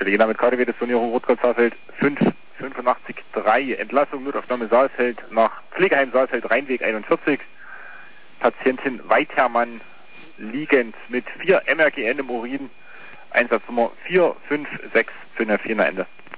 Jena mit KDW des Sonierung Rotgott-Saalfeld 585-3. Entlassung Notaufnahme Saalfeld nach Pflegeheim Saalfeld Rheinweg 41. Patientin Weithermann liegend mit 4 mRGN im Urin. Einsatznummer 45654 Ende.